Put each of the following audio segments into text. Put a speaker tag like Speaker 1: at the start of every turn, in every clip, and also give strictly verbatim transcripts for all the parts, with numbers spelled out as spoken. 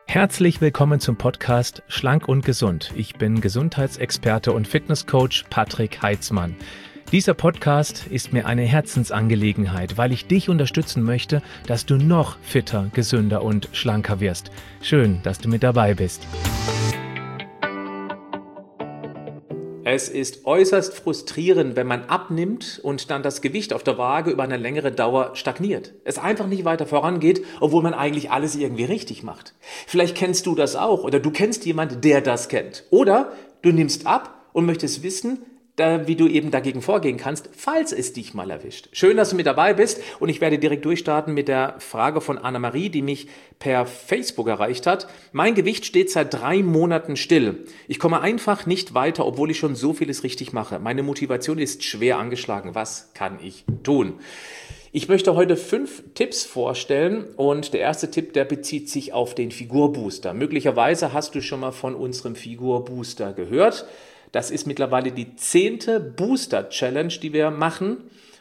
Speaker 1: Herzlich willkommen zum Podcast Schlank und Gesund. Ich bin Gesundheitsexperte und Fitnesscoach Patrick Heitzmann. Dieser Podcast ist mir eine Herzensangelegenheit, weil ich dich unterstützen möchte, dass du noch fitter, gesünder und schlanker wirst. Schön, dass du mit dabei bist.
Speaker 2: Es ist äußerst frustrierend, wenn man abnimmt und dann das Gewicht auf der Waage über eine längere Dauer stagniert. Es einfach nicht weiter vorangeht, obwohl man eigentlich alles irgendwie richtig macht. Vielleicht kennst du das auch oder du kennst jemanden, der das kennt. Oder du nimmst ab und möchtest wissen, wie du eben dagegen vorgehen kannst, falls es dich mal erwischt. Schön, dass du mit dabei bist und ich werde direkt durchstarten mit der Frage von Anna-Marie, die mich per Facebook erreicht hat. Mein Gewicht steht seit drei Monaten still. Ich komme einfach nicht weiter, obwohl ich schon so vieles richtig mache. Meine Motivation ist schwer angeschlagen. Was kann ich tun? Ich möchte heute fünf Tipps vorstellen und der erste Tipp, der bezieht sich auf den Figurbooster. Möglicherweise hast du schon mal von unserem Figurbooster gehört. Das ist mittlerweile die zehnte Booster-Challenge, die wir machen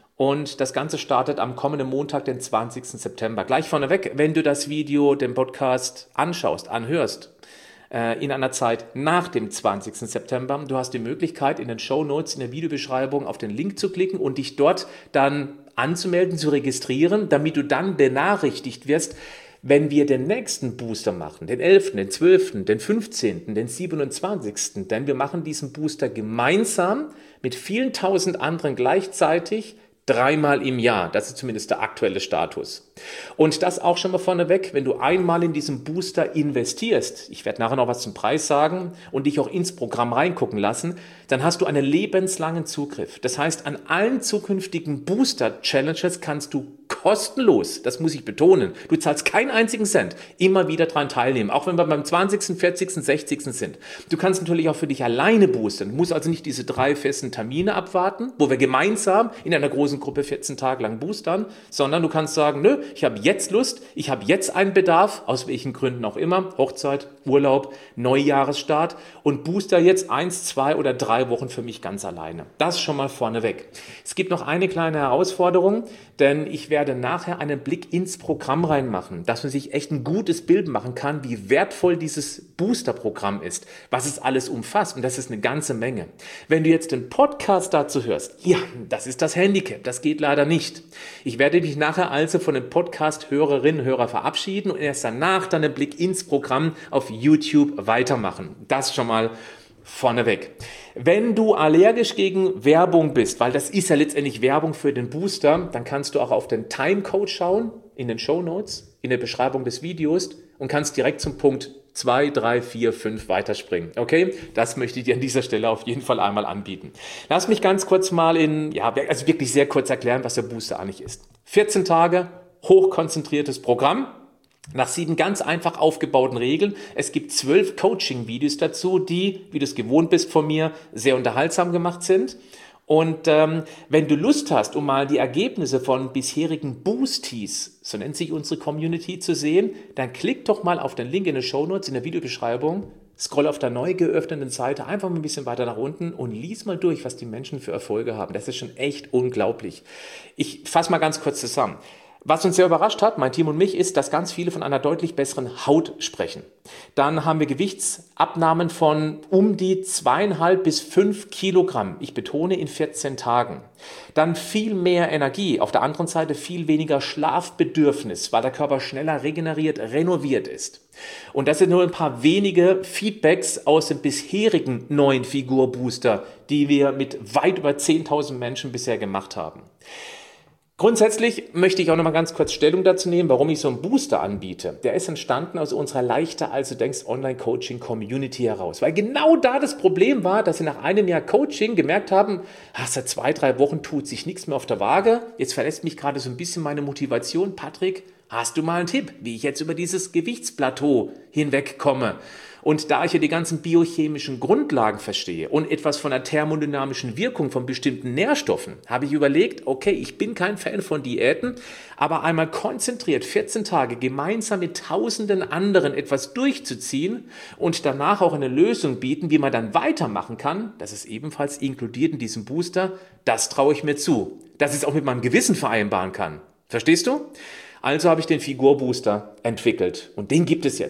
Speaker 2: und das Ganze startet am kommenden Montag, den zwanzigsten September. Gleich vorneweg, wenn du das Video, den Podcast anschaust, anhörst, äh, in einer Zeit nach dem zwanzigsten September, du hast die Möglichkeit, in den Shownotes, in der Videobeschreibung auf den Link zu klicken und dich dort dann anzumelden, zu registrieren, damit du dann benachrichtigt wirst, wenn wir den nächsten Booster machen, den elften, den zwölften, den fünfzehnten, den siebenundzwanzigsten, denn wir machen diesen Booster gemeinsam mit vielen tausend anderen gleichzeitig dreimal im Jahr. Das ist zumindest der aktuelle Status. Und das auch schon mal vorneweg, wenn du einmal in diesen Booster investierst, ich werde nachher noch was zum Preis sagen und dich auch ins Programm reingucken lassen, dann hast du einen lebenslangen Zugriff. Das heißt, an allen zukünftigen Booster-Challenges kannst du kostenlos, das muss ich betonen, du zahlst keinen einzigen Cent, immer wieder dran teilnehmen, auch wenn wir beim zwanzigsten, vierzigsten, sechzigsten sind. Du kannst natürlich auch für dich alleine boostern, du musst also nicht diese drei festen Termine abwarten, wo wir gemeinsam in einer großen Gruppe vierzehn Tage lang boostern, sondern du kannst sagen, nö, ich habe jetzt Lust, ich habe jetzt einen Bedarf, aus welchen Gründen auch immer, Hochzeit, Urlaub, Neujahresstart und booster jetzt eins, zwei oder drei Wochen für mich ganz alleine. Das schon mal vorneweg. Es gibt noch eine kleine Herausforderung, denn ich werde nachher einen Blick ins Programm reinmachen, dass man sich echt ein gutes Bild machen kann, wie wertvoll dieses Booster-Programm ist, was es alles umfasst und das ist eine ganze Menge. Wenn du jetzt den Podcast dazu hörst, ja, das ist das Handicap, das geht leider nicht. Ich werde dich nachher also von den Podcast-Hörerinnen und Hörern verabschieden und erst danach dann einen Blick ins Programm auf YouTube weitermachen. Das schon mal vorneweg. Wenn du allergisch gegen Werbung bist, weil das ist ja letztendlich Werbung für den Booster, dann kannst du auch auf den Timecode schauen, in den Shownotes, in der Beschreibung des Videos und kannst direkt zum Punkt zwei, drei, vier, fünf weiterspringen. Okay? Das möchte ich dir an dieser Stelle auf jeden Fall einmal anbieten. Lass mich ganz kurz mal in, ja, also wirklich sehr kurz erklären, was der Booster eigentlich ist. vierzehn Tage, hochkonzentriertes Programm. Nach sieben ganz einfach aufgebauten Regeln. Es gibt zwölf Coaching-Videos dazu, die, wie du es gewohnt bist von mir, sehr unterhaltsam gemacht sind. Und ähm, wenn du Lust hast, um mal die Ergebnisse von bisherigen Boosties, so nennt sich unsere Community, zu sehen, dann klick doch mal auf den Link in den Shownotes, in der Videobeschreibung, scroll auf der neu geöffneten Seite einfach mal ein bisschen weiter nach unten und lies mal durch, was die Menschen für Erfolge haben. Das ist schon echt unglaublich. Ich fasse mal ganz kurz zusammen. Was uns sehr überrascht hat, mein Team und mich, ist, dass ganz viele von einer deutlich besseren Haut sprechen. Dann haben wir Gewichtsabnahmen von um die zweieinhalb bis fünf Kilogramm. Ich betone in vierzehn Tagen. Dann viel mehr Energie. Auf der anderen Seite viel weniger Schlafbedürfnis, weil der Körper schneller regeneriert, renoviert ist. Und das sind nur ein paar wenige Feedbacks aus dem bisherigen neuen Figurbooster, die wir mit weit über zehntausend Menschen bisher gemacht haben. Grundsätzlich möchte ich auch noch mal ganz kurz Stellung dazu nehmen, warum ich so einen Booster anbiete. Der ist entstanden aus unserer leichter als du denkst Online-Coaching-Community heraus. Weil genau da das Problem war, dass sie nach einem Jahr Coaching gemerkt haben, ach, seit zwei, drei Wochen tut sich nichts mehr auf der Waage. Jetzt verlässt mich gerade so ein bisschen meine Motivation. Patrick, hast du mal einen Tipp, wie ich jetzt über dieses Gewichtsplateau hinwegkomme? Und da ich ja die ganzen biochemischen Grundlagen verstehe und etwas von der thermodynamischen Wirkung von bestimmten Nährstoffen, habe ich überlegt, okay, ich bin kein Fan von Diäten, aber einmal konzentriert vierzehn Tage gemeinsam mit tausenden anderen etwas durchzuziehen und danach auch eine Lösung bieten, wie man dann weitermachen kann, das ist ebenfalls inkludiert in diesem Booster, das traue ich mir zu, dass ich es auch mit meinem Gewissen vereinbaren kann. Verstehst du? Also habe ich den Figurbooster entwickelt und den gibt es jetzt.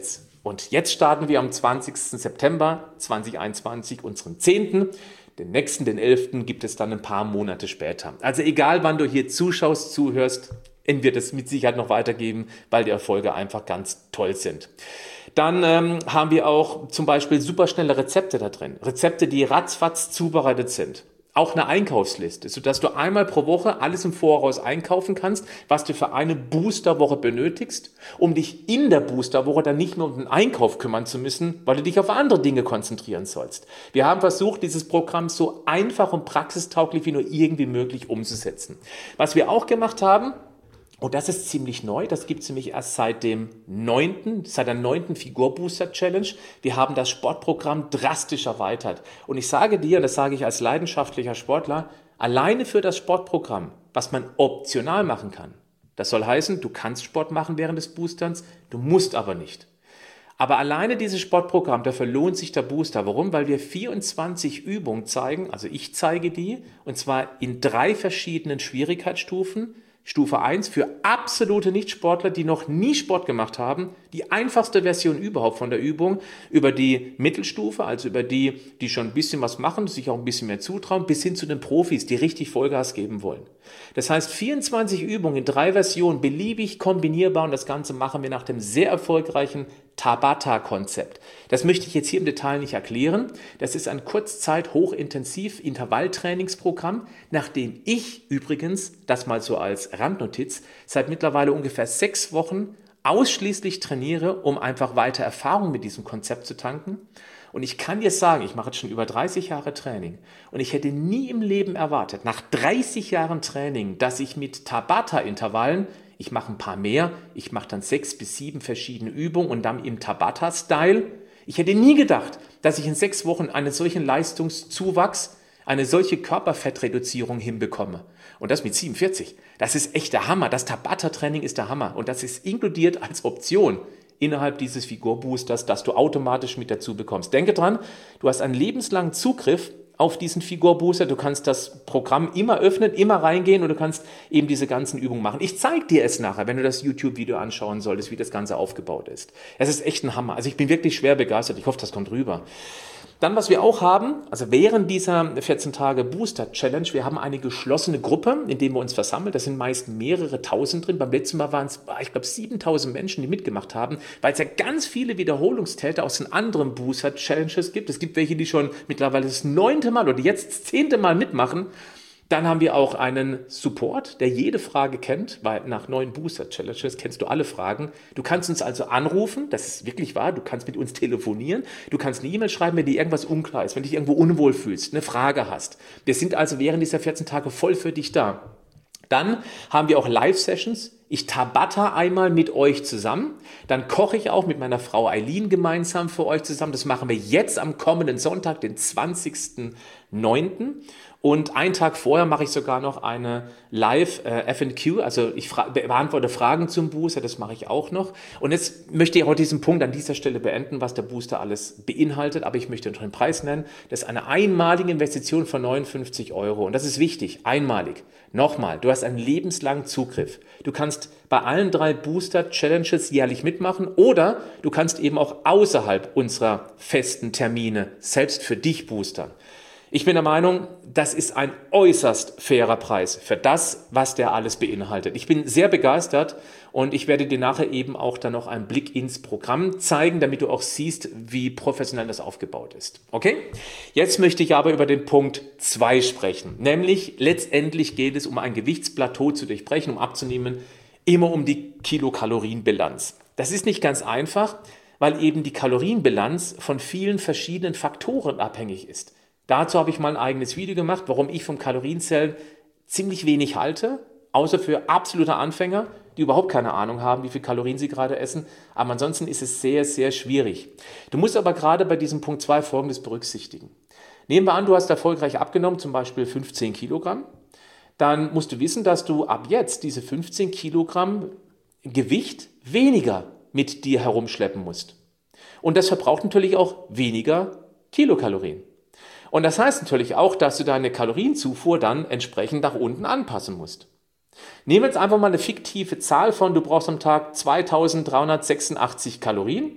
Speaker 2: Und jetzt starten wir am zwanzigsten September zweitausendeinundzwanzig unseren zehnten Den nächsten, den elften gibt es dann ein paar Monate später. Also egal, wann du hier zuschaust, zuhörst, wird es mit Sicherheit noch weitergeben, weil die Erfolge einfach ganz toll sind. Dann ähm, haben wir auch zum Beispiel superschnelle Rezepte da drin. Rezepte, die ratzfatz zubereitet sind. Auch eine Einkaufsliste, sodass du einmal pro Woche alles im Voraus einkaufen kannst, was du für eine Boosterwoche benötigst, um dich in der Boosterwoche dann nicht nur um den Einkauf kümmern zu müssen, weil du dich auf andere Dinge konzentrieren sollst. Wir haben versucht, dieses Programm so einfach und praxistauglich wie nur irgendwie möglich umzusetzen. Was wir auch gemacht haben, und das ist ziemlich neu, das gibt es nämlich erst seit dem neunten seit der neunten Figur-Booster-Challenge. Wir haben das Sportprogramm drastisch erweitert. Und ich sage dir, und das sage ich als leidenschaftlicher Sportler, alleine für das Sportprogramm, was man optional machen kann, das soll heißen, du kannst Sport machen während des Boosterns, du musst aber nicht. Aber alleine dieses Sportprogramm, dafür lohnt sich der Booster. Warum? Weil wir vierundzwanzig Übungen zeigen, also ich zeige die, und zwar in drei verschiedenen Schwierigkeitsstufen. Stufe eins für absolute Nichtsportler, die noch nie Sport gemacht haben, die einfachste Version überhaupt von der Übung, über die Mittelstufe, also über die, die schon ein bisschen was machen, sich auch ein bisschen mehr zutrauen, bis hin zu den Profis, die richtig Vollgas geben wollen. Das heißt, vierundzwanzig Übungen in drei Versionen, beliebig kombinierbar, und das Ganze machen wir nach dem sehr erfolgreichen Tabata-Konzept. Das möchte ich jetzt hier im Detail nicht erklären. Das ist ein kurzzeit hochintensiv Intervalltrainingsprogramm, nachdem ich übrigens, das mal so als Randnotiz, seit mittlerweile ungefähr sechs Wochen ausschließlich trainiere, um einfach weiter Erfahrung mit diesem Konzept zu tanken. Und ich kann dir sagen, ich mache jetzt schon über dreißig Jahre Training und ich hätte nie im Leben erwartet, nach dreißig Jahren Training, dass ich mit Tabata-Intervallen, ich mache ein paar mehr, ich mache dann sechs bis sieben verschiedene Übungen und dann im Tabata-Style. Ich hätte nie gedacht, dass ich in sechs Wochen einen solchen Leistungszuwachs, eine solche Körperfettreduzierung hinbekomme. Und das mit siebenundvierzig. Das ist echt der Hammer. Das Tabata-Training ist der Hammer. Und das ist inkludiert als Option innerhalb dieses Figurboosters, das du automatisch mit dazu bekommst. Denke dran, du hast einen lebenslangen Zugriff auf diesen Figurbooster. Du kannst das Programm immer öffnen, immer reingehen und du kannst eben diese ganzen Übungen machen. Ich zeige dir es nachher, wenn du das YouTube-Video anschauen solltest, wie das Ganze aufgebaut ist. Es ist echt ein Hammer. Also ich bin wirklich schwer begeistert. Ich hoffe, das kommt rüber. Dann, was wir auch haben, also während dieser vierzehn Tage Booster-Challenge, wir haben eine geschlossene Gruppe, in der wir uns versammeln. Da sind meist mehrere Tausend drin. Beim letzten Mal waren es, ich glaube, siebentausend Menschen, die mitgemacht haben, weil es ja ganz viele Wiederholungstäter aus den anderen Booster-Challenges gibt. Es gibt welche, die schon mittlerweile das neunte Mal oder jetzt das zehnte Mal mitmachen. Dann haben wir auch einen Support, der jede Frage kennt, weil nach neuen Booster-Challenges kennst du alle Fragen. Du kannst uns also anrufen, das ist wirklich wahr, du kannst mit uns telefonieren, du kannst eine E-Mail schreiben, wenn dir irgendwas unklar ist, wenn du dich irgendwo unwohl fühlst, eine Frage hast. Wir sind also während dieser vierzehn Tage voll für dich da. Dann haben wir auch Live-Sessions. Ich tabata einmal mit euch zusammen. Dann koche ich auch mit meiner Frau Eileen gemeinsam für euch zusammen. Das machen wir jetzt am kommenden Sonntag, den zwanzigsten neunten Und einen Tag vorher mache ich sogar noch eine Live-F and Q, also ich fra- beantworte Fragen zum Booster, das mache ich auch noch. Und jetzt möchte ich auch diesen Punkt an dieser Stelle beenden, was der Booster alles beinhaltet, aber ich möchte noch den Preis nennen. Das ist eine einmalige Investition von neunundfünfzig Euro und das ist wichtig, einmalig. Nochmal, du hast einen lebenslangen Zugriff. Du kannst bei allen drei Booster-Challenges jährlich mitmachen oder du kannst eben auch außerhalb unserer festen Termine selbst für dich boostern. Ich bin der Meinung, das ist ein äußerst fairer Preis für das, was der alles beinhaltet. Ich bin sehr begeistert und ich werde dir nachher eben auch dann noch einen Blick ins Programm zeigen, damit du auch siehst, wie professionell das aufgebaut ist. Okay? Jetzt möchte ich aber über den Punkt zwei sprechen. Nämlich letztendlich geht es um ein Gewichtsplateau zu durchbrechen, um abzunehmen, immer um die Kilokalorienbilanz. Das ist nicht ganz einfach, weil eben die Kalorienbilanz von vielen verschiedenen Faktoren abhängig ist. Dazu habe ich mal ein eigenes Video gemacht, warum ich vom Kalorienzählen ziemlich wenig halte, außer für absolute Anfänger, die überhaupt keine Ahnung haben, wie viel Kalorien sie gerade essen. Aber ansonsten ist es sehr, sehr schwierig. Du musst aber gerade bei diesem Punkt zwei Folgendes berücksichtigen. Nehmen wir an, du hast erfolgreich abgenommen, zum Beispiel fünfzehn Kilogramm. Dann musst du wissen, dass du ab jetzt diese fünfzehn Kilogramm Gewicht weniger mit dir herumschleppen musst. Und das verbraucht natürlich auch weniger Kilokalorien. Und das heißt natürlich auch, dass du deine Kalorienzufuhr dann entsprechend nach unten anpassen musst. Nehmen wir jetzt einfach mal eine fiktive Zahl von, du brauchst am Tag zweitausenddreihundertsechsundachtzig Kalorien.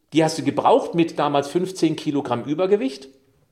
Speaker 2: Die hast du gebraucht mit damals fünfzehn Kilogramm Übergewicht.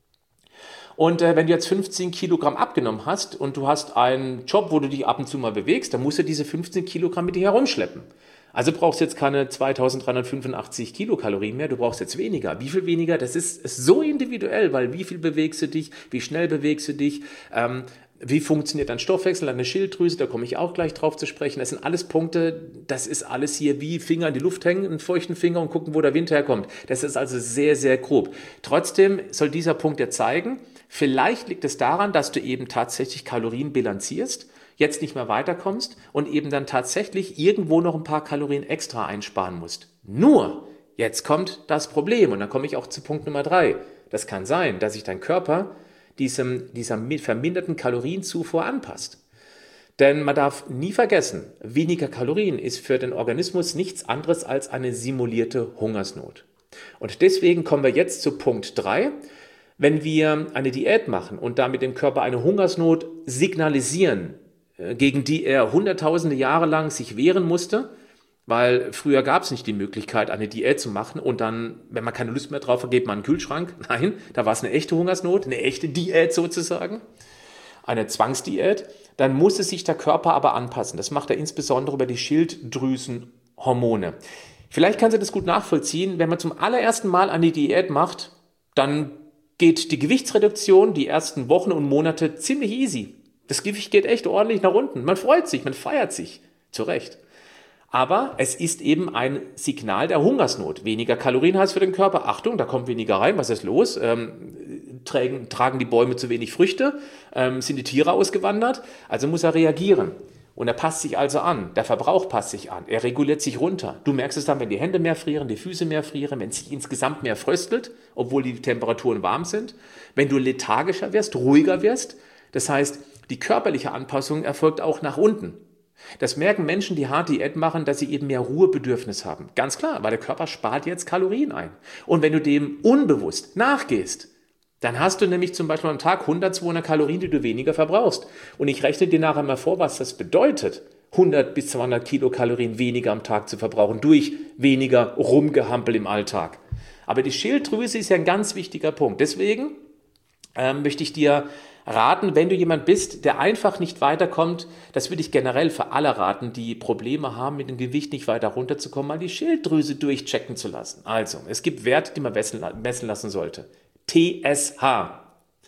Speaker 2: Und äh, wenn du jetzt fünfzehn Kilogramm abgenommen hast und du hast einen Job, wo du dich ab und zu mal bewegst, dann musst du diese fünfzehn Kilogramm mit dir herumschleppen. Also brauchst du jetzt keine zweitausenddreihundertfünfundachtzig Kilokalorien mehr, du brauchst jetzt weniger. Wie viel weniger? Das ist, ist so individuell, weil wie viel bewegst du dich, wie schnell bewegst du dich, ähm, wie funktioniert dein Stoffwechsel, deine Schilddrüse, da komme ich auch gleich drauf zu sprechen. Das sind alles Punkte, das ist alles hier wie Finger in die Luft hängen, einen feuchten Finger und gucken, wo der Wind herkommt. Das ist also sehr, sehr grob. Trotzdem soll dieser Punkt dir zeigen, vielleicht liegt es daran, dass du eben tatsächlich Kalorien bilanzierst, jetzt nicht mehr weiterkommst und eben dann tatsächlich irgendwo noch ein paar Kalorien extra einsparen musst. Nur, jetzt kommt das Problem und dann komme ich auch zu Punkt Nummer drei. Das kann sein, dass sich dein Körper diesem, dieser verminderten Kalorienzufuhr anpasst. Denn man darf nie vergessen, weniger Kalorien ist für den Organismus nichts anderes als eine simulierte Hungersnot. Und deswegen kommen wir jetzt zu Punkt drei. Wenn wir eine Diät machen und damit dem Körper eine Hungersnot signalisieren, gegen die er hunderttausende Jahre lang sich wehren musste, weil früher gab es nicht die Möglichkeit, eine Diät zu machen und dann, wenn man keine Lust mehr drauf hat, geht man in den Kühlschrank. Nein, da war es eine echte Hungersnot, eine echte Diät sozusagen, eine Zwangsdiät. Dann musste sich der Körper aber anpassen. Das macht er insbesondere über die Schilddrüsenhormone. Vielleicht kannst du das gut nachvollziehen, wenn man zum allerersten Mal eine Diät macht, dann geht die Gewichtsreduktion die ersten Wochen und Monate ziemlich easy. Das Gewicht geht echt ordentlich nach unten. Man freut sich, man feiert sich. Zu Recht. Aber es ist eben ein Signal der Hungersnot. Weniger Kalorien heißt für den Körper, Achtung, da kommt weniger rein, was ist los? Ähm, tragen, tragen die Bäume zu wenig Früchte? Ähm, sind die Tiere ausgewandert? Also muss er reagieren. Und er passt sich also an. Der Verbrauch passt sich an. Er reguliert sich runter. Du merkst es dann, wenn die Hände mehr frieren, die Füße mehr frieren, wenn es sich insgesamt mehr fröstelt, obwohl die Temperaturen warm sind. Wenn du lethargischer wirst, ruhiger wirst. Das heißt, die körperliche Anpassung erfolgt auch nach unten. Das merken Menschen, die hart Diät machen, dass sie eben mehr Ruhebedürfnis haben. Ganz klar, weil der Körper spart jetzt Kalorien ein. Und wenn du dem unbewusst nachgehst, dann hast du nämlich zum Beispiel am Tag hundert, zweihundert Kalorien, die du weniger verbrauchst. Und ich rechne dir nachher mal vor, was das bedeutet, hundert bis zweihundert Kilokalorien weniger am Tag zu verbrauchen durch weniger Rumgehampel im Alltag. Aber die Schilddrüse ist ja ein ganz wichtiger Punkt. Deswegen äh, möchte ich dir raten, wenn du jemand bist, der einfach nicht weiterkommt, das würde ich generell für alle raten, die Probleme haben, mit dem Gewicht nicht weiter runterzukommen, mal die Schilddrüse durchchecken zu lassen. Also, es gibt Werte, die man messen lassen sollte. T S H.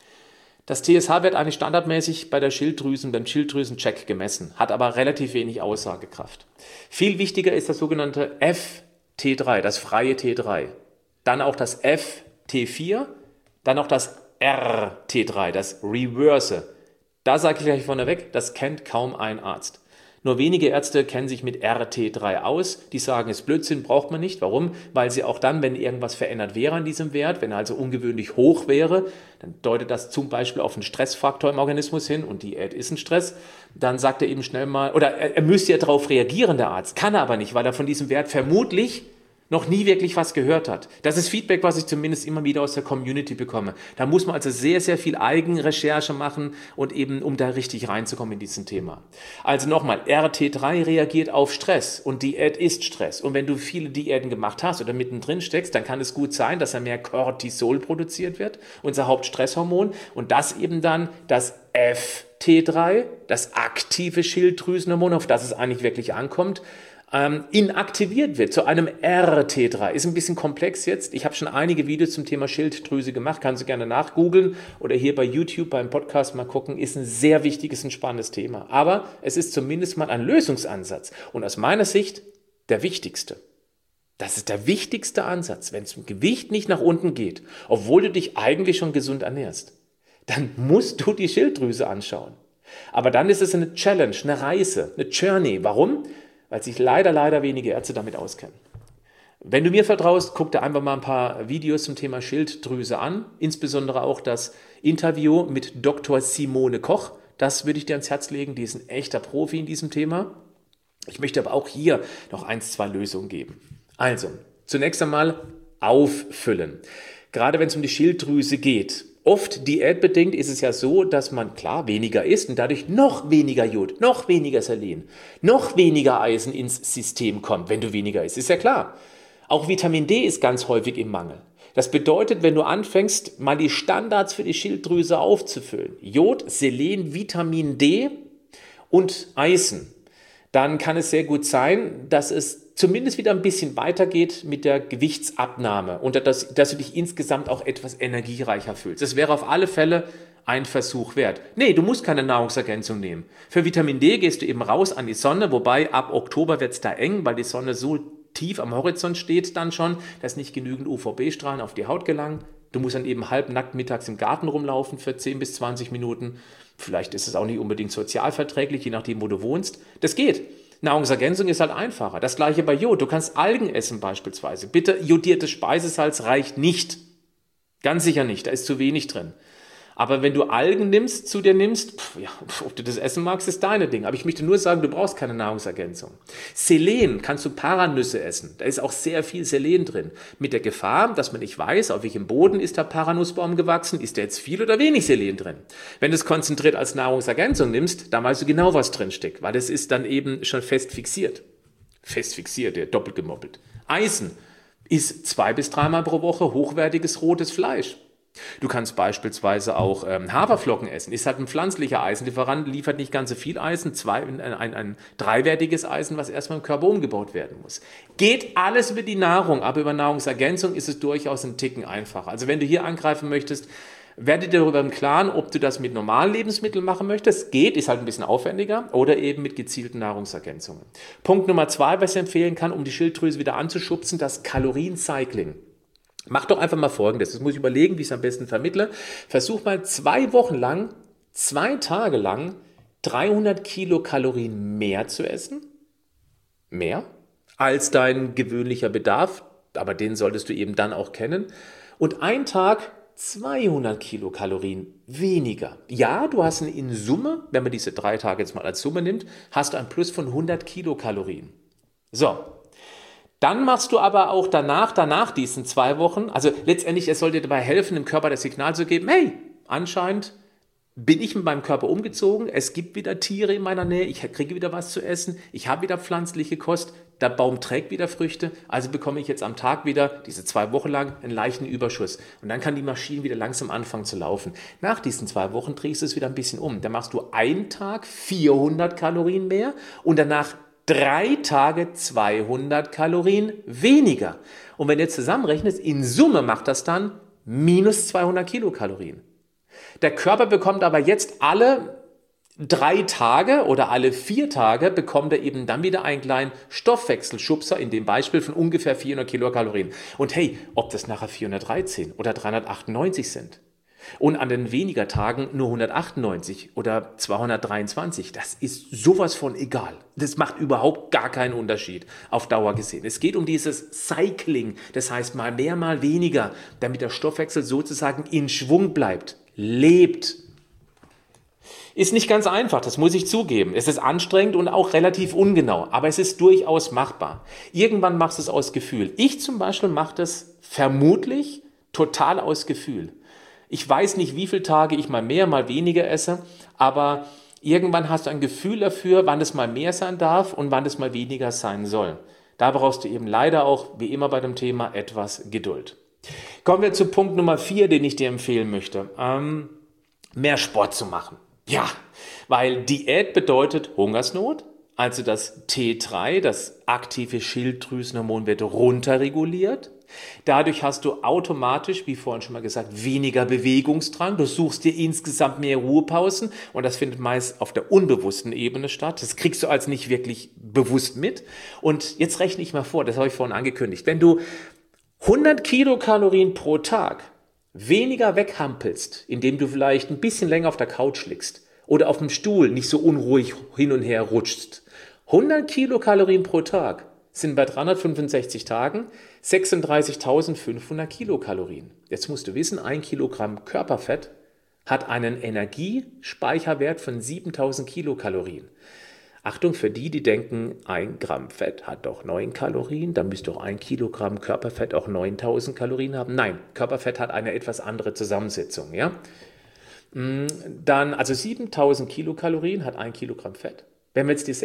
Speaker 2: Das T S H wird eigentlich standardmäßig bei der Schilddrüsen, beim Schilddrüsencheck gemessen, hat aber relativ wenig Aussagekraft. Viel wichtiger ist das sogenannte F T drei, das freie T drei. Dann auch das F T vier, dann auch das R T drei, das Reverse. Da sage ich gleich vorneweg, das kennt kaum ein Arzt. Nur wenige Ärzte kennen sich mit R T drei aus. Die sagen, es ist Blödsinn, braucht man nicht. Warum? Weil sie auch dann, wenn irgendwas verändert wäre an diesem Wert, wenn er also ungewöhnlich hoch wäre, dann deutet das zum Beispiel auf einen Stressfaktor im Organismus hin und Diät ist ein Stress, dann sagt er eben schnell mal, oder er, er müsste ja darauf reagieren, der Arzt, kann er aber nicht, weil er von diesem Wert vermutlich noch nie wirklich was gehört hat. Das ist Feedback, was ich zumindest immer wieder aus der Community bekomme. Da muss man also sehr, sehr viel Eigenrecherche machen und eben, um da richtig reinzukommen in diesem Thema. Also nochmal, R T drei reagiert auf Stress und Diät ist Stress. Und wenn du viele Diäten gemacht hast oder mittendrin steckst, dann kann es gut sein, dass da mehr Cortisol produziert wird, unser Hauptstresshormon, und das eben dann das F T drei, das aktive Schilddrüsenhormon, auf das es eigentlich wirklich ankommt, Ähm, inaktiviert wird zu einem R T drei. Ist ein bisschen komplex jetzt. Ich habe schon einige Videos zum Thema Schilddrüse gemacht. Kannst du gerne nachgoogeln oder hier bei YouTube beim Podcast mal gucken. Ist ein sehr wichtiges und spannendes Thema. Aber es ist zumindest mal ein Lösungsansatz. Und aus meiner Sicht der wichtigste. Das ist der wichtigste Ansatz. Wenn es im Gewicht nicht nach unten geht, obwohl du dich eigentlich schon gesund ernährst, dann musst du die Schilddrüse anschauen. Aber dann ist es eine Challenge, eine Reise, eine Journey. Warum? Weil sich leider, leider wenige Ärzte damit auskennen. Wenn du mir vertraust, guck dir einfach mal ein paar Videos zum Thema Schilddrüse an, insbesondere auch das Interview mit Doktor Simone Koch. Das würde ich dir ans Herz legen, die ist ein echter Profi in diesem Thema. Ich möchte aber auch hier noch eins, zwei Lösungen geben. Also, zunächst einmal auffüllen. Gerade wenn es um die Schilddrüse geht. Oft diätbedingt ist es ja so, dass man klar weniger isst und dadurch noch weniger Jod, noch weniger Selen, noch weniger Eisen ins System kommt, wenn du weniger isst. Ist ja klar. Auch Vitamin D ist ganz häufig im Mangel. Das bedeutet, wenn du anfängst, mal die Standards für die Schilddrüse aufzufüllen, Jod, Selen, Vitamin D und Eisen, dann kann es sehr gut sein, dass es zumindest wieder ein bisschen weitergeht mit der Gewichtsabnahme und dass, dass du dich insgesamt auch etwas energiereicher fühlst. Das wäre auf alle Fälle ein Versuch wert. Nee, du musst keine Nahrungsergänzung nehmen. Für Vitamin D gehst du eben raus an die Sonne, wobei ab Oktober wird es da eng, weil die Sonne so tief am Horizont steht dann schon, dass nicht genügend U V B-Strahlen auf die Haut gelangen. Du musst dann eben halbnackt mittags im Garten rumlaufen für zehn bis zwanzig Minuten. Vielleicht ist es auch nicht unbedingt sozialverträglich, je nachdem, wo du wohnst. Das geht. Nahrungsergänzung ist halt einfacher. Das gleiche bei Jod. Du kannst Algen essen beispielsweise. Bitte, jodiertes Speisesalz reicht nicht. Ganz sicher nicht, da ist zu wenig drin. Aber wenn du Algen nimmst, zu dir nimmst, pf, ja, ob du das essen magst, ist deine Ding. Aber ich möchte nur sagen, du brauchst keine Nahrungsergänzung. Selen kannst du Paranüsse essen. Da ist auch sehr viel Selen drin. Mit der Gefahr, dass man nicht weiß, auf welchem Boden ist der Paranussbaum gewachsen, ist da jetzt viel oder wenig Selen drin. Wenn du es konzentriert als Nahrungsergänzung nimmst, dann weißt du genau, was drin steckt, weil das ist dann eben schon fest fixiert. Fest fixiert, ja, doppelt gemoppelt. Eisen ist zwei bis dreimal pro Woche hochwertiges rotes Fleisch. Du kannst beispielsweise auch ähm, Haferflocken essen. Ist halt ein pflanzlicher Eisenlieferant, liefert nicht ganz so viel Eisen, zwei, ein, ein, ein dreiwertiges Eisen, was erstmal im Körper umgebaut werden muss. Geht alles über die Nahrung, aber über Nahrungsergänzung ist es durchaus ein Ticken einfacher. Also wenn du hier angreifen möchtest, werde dir darüber im Klaren, ob du das mit normalen Lebensmitteln machen möchtest. Geht, ist halt ein bisschen aufwendiger, oder eben mit gezielten Nahrungsergänzungen. Punkt Nummer zwei, was ich empfehlen kann, um die Schilddrüse wieder anzuschubsen, das Kaloriencycling. Mach doch einfach mal Folgendes, das muss ich überlegen, wie ich es am besten vermittle. Versuch mal zwei Wochen lang, zwei Tage lang dreihundert Kilokalorien mehr zu essen, mehr als dein gewöhnlicher Bedarf, aber den solltest du eben dann auch kennen. Und ein Tag zweihundert Kilokalorien weniger. Ja, du hast in Summe, wenn man diese drei Tage jetzt mal als Summe nimmt, hast du ein Plus von hundert Kilokalorien. So. Dann machst du aber auch danach, danach diesen zwei Wochen, also letztendlich, es soll dir dabei helfen, dem Körper das Signal zu geben, hey, anscheinend bin ich mit meinem Körper umgezogen, es gibt wieder Tiere in meiner Nähe, ich kriege wieder was zu essen, ich habe wieder pflanzliche Kost, der Baum trägt wieder Früchte, also bekomme ich jetzt am Tag wieder, diese zwei Wochen lang, einen leichten Überschuss. Und dann kann die Maschine wieder langsam anfangen zu laufen. Nach diesen zwei Wochen drehst du es wieder ein bisschen um. Dann machst du einen Tag vierhundert Kalorien mehr und danach drei Tage zweihundert Kalorien weniger. Und wenn du jetzt zusammenrechnest, in Summe macht das dann minus zweihundert Kilokalorien. Der Körper bekommt aber jetzt alle drei Tage oder alle vier Tage bekommt er eben dann wieder einen kleinen Stoffwechselschubser, in dem Beispiel von ungefähr vierhundert Kilokalorien. Und hey, ob das nachher vierhundertdreizehn oder dreihundertachtundneunzig sind, und an den weniger Tagen nur hundertachtundneunzig oder zweihundertdreiundzwanzig. Das ist sowas von egal. Das macht überhaupt gar keinen Unterschied auf Dauer gesehen. Es geht um dieses Cycling, das heißt mal mehr, mal weniger, damit der Stoffwechsel sozusagen in Schwung bleibt, lebt. Ist nicht ganz einfach, das muss ich zugeben. Es ist anstrengend und auch relativ ungenau, aber es ist durchaus machbar. Irgendwann machst du es aus Gefühl. Ich zum Beispiel mache das vermutlich total aus Gefühl. Ich weiß nicht, wie viele Tage ich mal mehr, mal weniger esse, aber irgendwann hast du ein Gefühl dafür, wann es mal mehr sein darf und wann es mal weniger sein soll. Da brauchst du eben leider auch, wie immer bei dem Thema, etwas Geduld. Kommen wir zu Punkt Nummer vier, den ich dir empfehlen möchte. Ähm, mehr Sport zu machen. Ja, weil Diät bedeutet Hungersnot. Also das T drei, das aktive Schilddrüsenhormon, wird runterreguliert. Dadurch hast du automatisch, wie vorhin schon mal gesagt, weniger Bewegungsdrang. Du suchst dir insgesamt mehr Ruhepausen und das findet meist auf der unbewussten Ebene statt. Das kriegst du als nicht wirklich bewusst mit. Und jetzt rechne ich mal vor, das habe ich vorhin angekündigt. Wenn du hundert Kilokalorien pro Tag weniger weghampelst, indem du vielleicht ein bisschen länger auf der Couch liegst oder auf dem Stuhl nicht so unruhig hin und her rutschst, hundert Kilokalorien pro Tag sind bei dreihundertfünfundsechzig Tagen sechsunddreißigtausendfünfhundert Kilokalorien. Jetzt musst du wissen, ein Kilogramm Körperfett hat einen Energiespeicherwert von siebentausend Kilokalorien. Achtung für die, die denken, ein Gramm Fett hat doch neun Kalorien, dann müsste doch ein Kilogramm Körperfett auch neuntausend Kalorien haben. Nein, Körperfett hat eine etwas andere Zusammensetzung. Ja? Dann, also siebentausend Kilokalorien hat ein Kilogramm Fett. Wenn wir jetzt die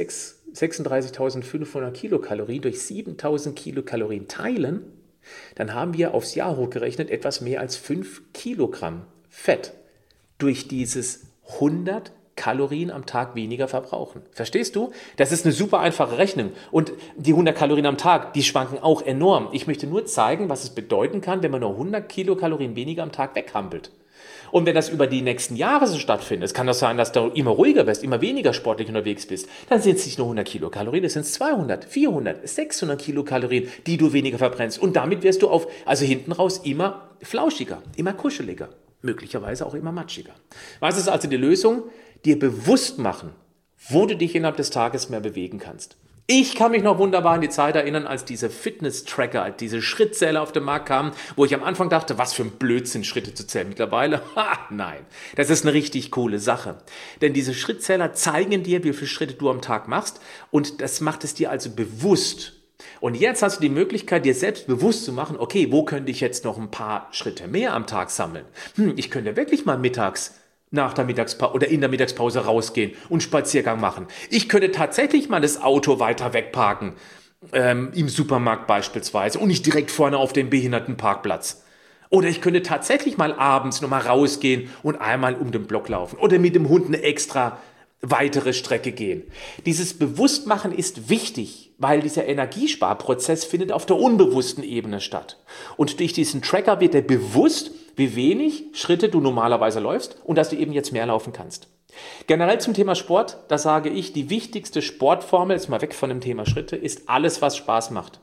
Speaker 2: sechsunddreißigtausendfünfhundert Kilokalorien durch siebentausend Kilokalorien teilen, dann haben wir aufs Jahr hochgerechnet etwas mehr als fünf Kilogramm Fett durch dieses hundert Kalorien am Tag weniger verbrauchen. Verstehst du? Das ist eine super einfache Rechnung. Und die hundert Kalorien am Tag, die schwanken auch enorm. Ich möchte nur zeigen, was es bedeuten kann, wenn man nur hundert Kilokalorien weniger am Tag weghampelt. Und wenn das über die nächsten Jahre so stattfindet, es kann das sein, dass du immer ruhiger wirst, immer weniger sportlich unterwegs bist, dann sind es nicht nur hundert Kilokalorien, das sind zweihundert, vierhundert, sechshundert Kilokalorien, die du weniger verbrennst. Und damit wirst du auf, also hinten raus immer flauschiger, immer kuscheliger, möglicherweise auch immer matschiger. Was ist also die Lösung? Dir bewusst machen, wo du dich innerhalb des Tages mehr bewegen kannst. Ich kann mich noch wunderbar an die Zeit erinnern, als diese Fitness-Tracker, diese Schrittzähler auf den Markt kamen, wo ich am Anfang dachte, was für ein Blödsinn, Schritte zu zählen. Mittlerweile, ha, nein, das ist eine richtig coole Sache. Denn diese Schrittzähler zeigen dir, wie viele Schritte du am Tag machst und das macht es dir also bewusst. Und jetzt hast du die Möglichkeit, dir selbst bewusst zu machen, okay, wo könnte ich jetzt noch ein paar Schritte mehr am Tag sammeln? Hm, ich könnte wirklich mal mittags nach der Mittagspause oder in der Mittagspause rausgehen und Spaziergang machen. Ich könnte tatsächlich mal das Auto weiter wegparken, ähm, im Supermarkt beispielsweise und nicht direkt vorne auf dem Behindertenparkplatz. Oder ich könnte tatsächlich mal abends nochmal rausgehen und einmal um den Block laufen oder mit dem Hund eine extra weitere Strecke gehen. Dieses Bewusstmachen ist wichtig, weil dieser Energiesparprozess findet auf der unbewussten Ebene statt. Und durch diesen Tracker wird dir bewusst, wie wenig Schritte du normalerweise läufst und dass du eben jetzt mehr laufen kannst. Generell zum Thema Sport, da sage ich, die wichtigste Sportformel, jetzt mal weg von dem Thema Schritte, ist alles, was Spaß macht.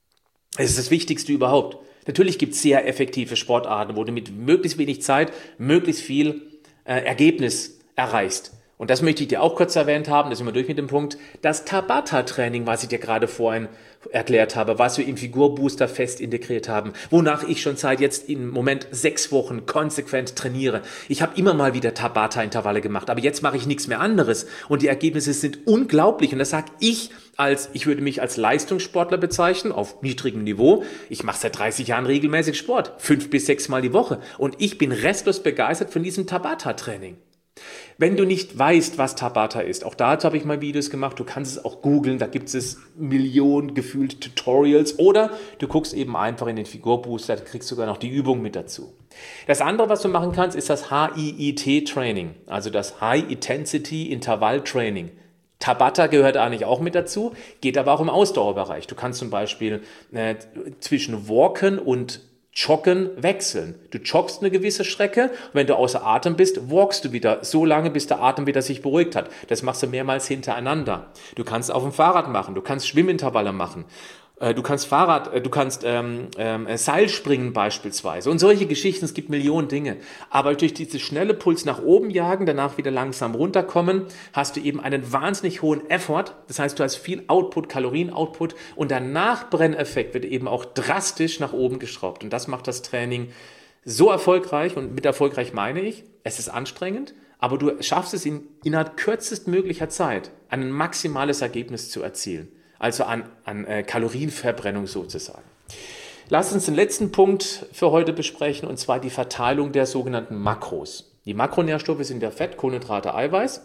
Speaker 2: Es ist das Wichtigste überhaupt. Natürlich gibt es sehr effektive Sportarten, wo du mit möglichst wenig Zeit möglichst viel äh, Ergebnis erreichst. Und das möchte ich dir auch kurz erwähnt haben, da sind wir durch mit dem Punkt, das Tabata-Training, was ich dir gerade vorhin erklärt habe, was wir im Figurbooster fest integriert haben, wonach ich schon seit jetzt im Moment sechs Wochen konsequent trainiere. Ich habe immer mal wieder Tabata-Intervalle gemacht, aber jetzt mache ich nichts mehr anderes und die Ergebnisse sind unglaublich und das sage ich als, ich würde mich als Leistungssportler bezeichnen, auf niedrigem Niveau. Ich mache seit dreißig Jahren regelmäßig Sport, fünf bis sechs Mal die Woche und ich bin restlos begeistert von diesem Tabata-Training. Wenn du nicht weißt, was Tabata ist, auch dazu habe ich mal Videos gemacht, du kannst es auch googeln, da gibt es Millionen gefühlt Tutorials oder du guckst eben einfach in den Figurbooster, da kriegst du sogar noch die Übung mit dazu. Das andere, was du machen kannst, ist das H I I T-Training, also das High Intensity Intervall Training. Tabata gehört eigentlich auch mit dazu, geht aber auch im Ausdauerbereich. Du kannst zum Beispiel äh, zwischen Walken und Joggen wechseln. Du joggst eine gewisse Strecke und wenn du außer Atem bist, walkst du wieder so lange, bis der Atem wieder sich beruhigt hat. Das machst du mehrmals hintereinander. Du kannst auf dem Fahrrad machen, du kannst Schwimmintervalle machen, du kannst Fahrrad, du kannst ähm, ähm, Seilspringen beispielsweise und solche Geschichten, es gibt Millionen Dinge. Aber durch dieses schnelle Puls nach oben jagen, danach wieder langsam runterkommen, hast du eben einen wahnsinnig hohen Effort. Das heißt, du hast viel Output, Kalorien-Output und der Nachbrenneffekt wird eben auch drastisch nach oben geschraubt. Und das macht das Training so erfolgreich und mit erfolgreich meine ich, es ist anstrengend, aber du schaffst es in, innerhalb kürzestmöglicher Zeit, ein maximales Ergebnis zu erzielen. Also an, an äh, Kalorienverbrennung sozusagen. Lass uns den letzten Punkt für heute besprechen, und zwar die Verteilung der sogenannten Makros. Die Makronährstoffe sind ja Fett, Kohlenhydrate, Eiweiß.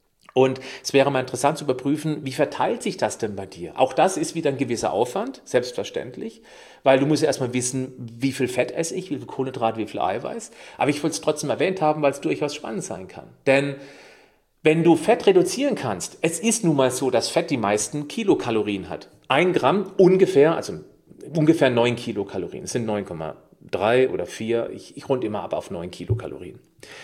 Speaker 2: Und es wäre mal interessant zu überprüfen, wie verteilt sich das denn bei dir? Auch das ist wieder ein gewisser Aufwand, selbstverständlich, weil du musst ja erstmal wissen, wie viel Fett esse ich, wie viel Kohlenhydrate, wie viel Eiweiß. Aber ich wollte es trotzdem erwähnt haben, weil es durchaus spannend sein kann. Denn wenn du Fett reduzieren kannst, es ist nun mal so, dass Fett die meisten Kilokalorien hat. Ein Gramm ungefähr, also ungefähr neun Kilokalorien. Es sind neun Komma drei oder vier. Ich, ich runde immer ab auf neun Kilokalorien.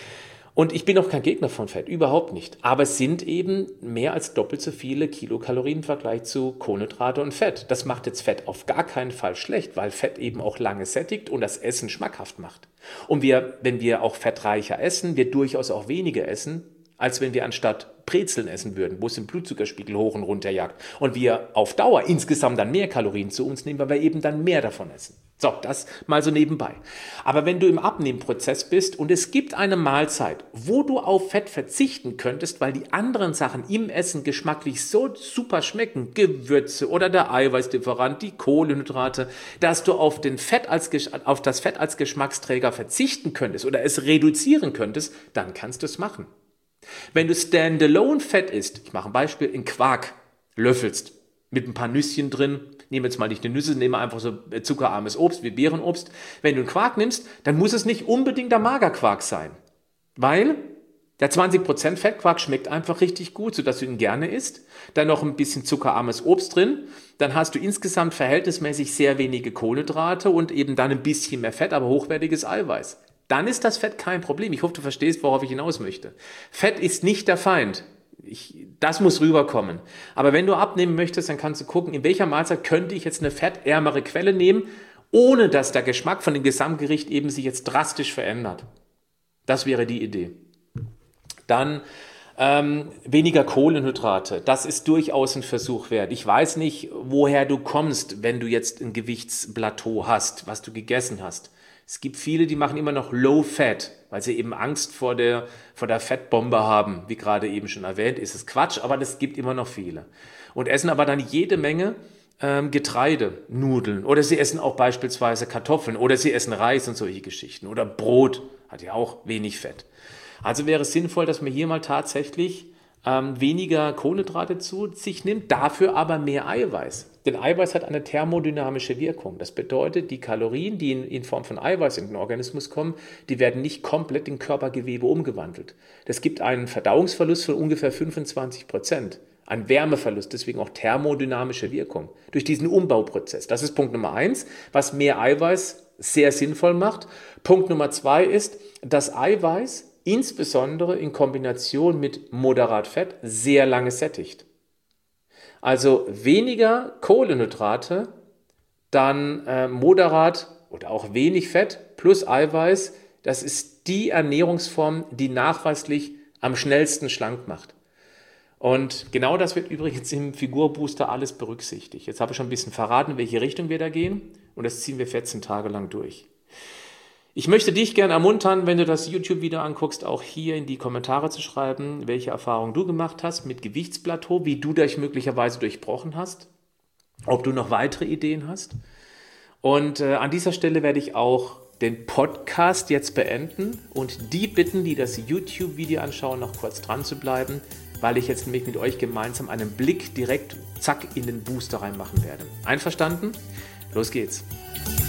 Speaker 2: Und ich bin auch kein Gegner von Fett, überhaupt nicht. Aber es sind eben mehr als doppelt so viele Kilokalorien im Vergleich zu Kohlenhydrate und Fett. Das macht jetzt Fett auf gar keinen Fall schlecht, weil Fett eben auch lange sättigt und das Essen schmackhaft macht. Und wir, wenn wir auch fettreicher essen, wir durchaus auch weniger essen, als wenn wir anstatt Brezeln essen würden, wo es den Blutzuckerspiegel hoch und runter jagt. Und wir auf Dauer insgesamt dann mehr Kalorien zu uns nehmen, weil wir eben dann mehr davon essen. So, das mal so nebenbei. Aber wenn du im Abnehmprozess bist und es gibt eine Mahlzeit, wo du auf Fett verzichten könntest, weil die anderen Sachen im Essen geschmacklich so super schmecken, Gewürze oder der Eiweißlieferant, die Kohlenhydrate, dass du auf, den Fett als, auf das Fett als Geschmacksträger verzichten könntest oder es reduzieren könntest, dann kannst du es machen. Wenn du Standalone Fett isst, ich mache ein Beispiel, in Quark löffelst, mit ein paar Nüsschen drin, nehme jetzt mal nicht die Nüsse, nehme einfach so zuckerarmes Obst wie Beerenobst. Wenn du einen Quark nimmst, dann muss es nicht unbedingt der Magerquark sein, weil der zwanzig Prozent Fettquark schmeckt einfach richtig gut, sodass du ihn gerne isst. Dann noch ein bisschen zuckerarmes Obst drin. Dann hast du insgesamt verhältnismäßig sehr wenige Kohlenhydrate und eben dann ein bisschen mehr Fett, aber hochwertiges Eiweiß. Dann ist das Fett kein Problem. Ich hoffe, du verstehst, worauf ich hinaus möchte. Fett ist nicht der Feind. Ich, das muss rüberkommen. Aber wenn du abnehmen möchtest, dann kannst du gucken, in welcher Mahlzeit könnte ich jetzt eine fettärmere Quelle nehmen, ohne dass der Geschmack von dem Gesamtgericht eben sich jetzt drastisch verändert. Das wäre die Idee. Dann ähm, weniger Kohlenhydrate. Das ist durchaus ein Versuch wert. Ich weiß nicht, woher du kommst, wenn du jetzt ein Gewichtsplateau hast, was du gegessen hast. Es gibt viele, die machen immer noch Low Fat, weil sie eben Angst vor der, vor der Fettbombe haben. Wie gerade eben schon erwähnt, ist es Quatsch, aber es gibt immer noch viele. Und essen aber dann jede Menge ähm, Getreide, Nudeln. Oder sie essen auch beispielsweise Kartoffeln. Oder sie essen Reis und solche Geschichten. Oder Brot, hat ja auch wenig Fett. Also wäre es sinnvoll, dass man hier mal tatsächlich ähm, weniger Kohlenhydrate zu sich nimmt, dafür aber mehr Eiweiß. Denn Eiweiß hat eine thermodynamische Wirkung. Das bedeutet, die Kalorien, die in, in Form von Eiweiß in den Organismus kommen, die werden nicht komplett in Körpergewebe umgewandelt. Das gibt einen Verdauungsverlust von ungefähr fünfundzwanzig Prozent. Ein Wärmeverlust, deswegen auch thermodynamische Wirkung durch diesen Umbauprozess. Das ist Punkt Nummer eins, was mehr Eiweiß sehr sinnvoll macht. Punkt Nummer zwei ist, dass Eiweiß insbesondere in Kombination mit moderat Fett sehr lange sättigt. Also weniger Kohlenhydrate, dann äh, moderat oder auch wenig Fett plus Eiweiß, das ist die Ernährungsform, die nachweislich am schnellsten schlank macht. Und genau das wird übrigens im Figurbooster alles berücksichtigt. Jetzt habe ich schon ein bisschen verraten, in welche Richtung wir da gehen, und das ziehen wir vierzehn Tage lang durch. Ich möchte dich gerne ermuntern, wenn du das YouTube-Video anguckst, auch hier in die Kommentare zu schreiben, welche Erfahrungen du gemacht hast mit Gewichtsplateau, wie du dich möglicherweise durchbrochen hast, ob du noch weitere Ideen hast. Und äh, an dieser Stelle werde ich auch den Podcast jetzt beenden und die bitten, die das YouTube-Video anschauen, noch kurz dran zu bleiben, weil ich jetzt nämlich mit euch gemeinsam einen Blick direkt, zack, in den Booster reinmachen werde. Einverstanden? Los geht's!